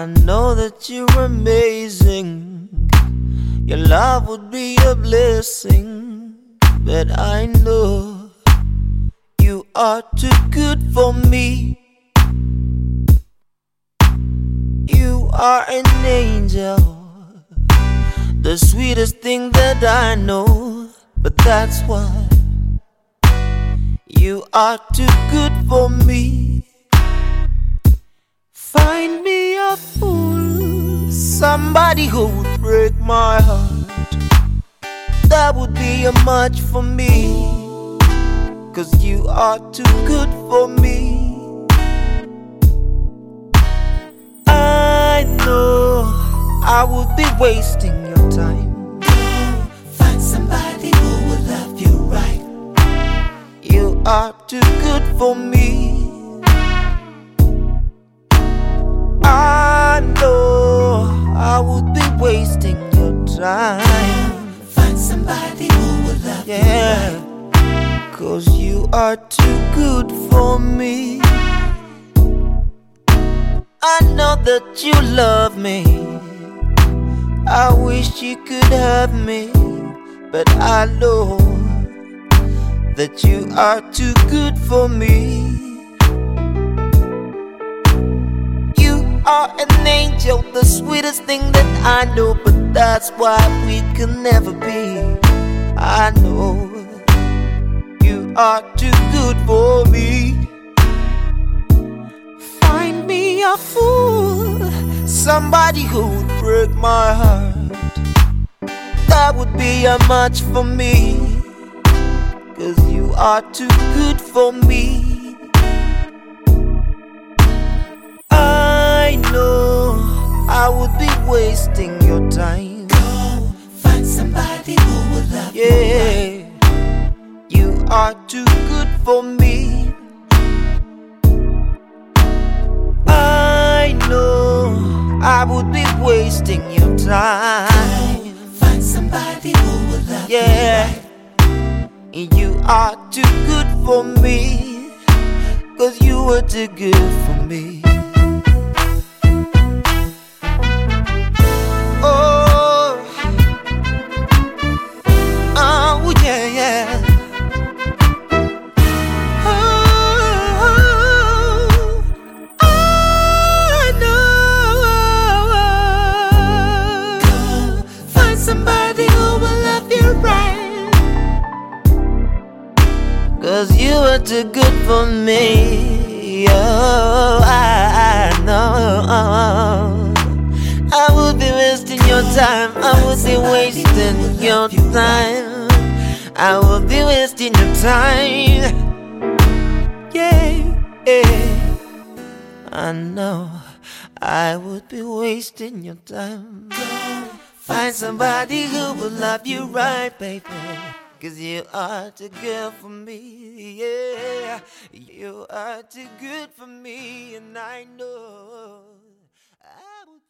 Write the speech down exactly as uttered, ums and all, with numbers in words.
I know that you're amazing. Your love would be a blessing, but I know you are too good for me. You are an angel, the sweetest thing that I know. But that's why you are too good for me. Find me a fool, somebody who would break my heart. That would be a much for me, 'cause you are too good for me. I know I would be wasting your time. Find somebody who will love you right. You are too good for me. I know I would be wasting your time. Find somebody who will love yeah, you right. 'Cause you are too good for me. I know that you love me. I wish you could have me, but I know that you are too good for me. You are an angel, the sweetest thing that I know, but that's why we can never be. I know you are too good for me. Find me a fool, somebody who would break my heart. That would be a much for me, 'cause you are too good for me. I know I would be wasting your time. Go find somebody who will love yeah, you right. You are too good for me. I know I would be wasting your time. Find somebody who will love yeah. you right. You are too good for me, 'cause you were too good for me. Oh, oh yeah, yeah. Somebody who will love you right. 'Cause you are too good for me. Oh, I, I know I would be wasting your time. I would be wasting your time. I would be wasting your time. Yeah, yeah. I know I would be wasting your time. Find somebody who will love you right, baby, 'cause you are too good for me, yeah. You are too good for me, and I know I would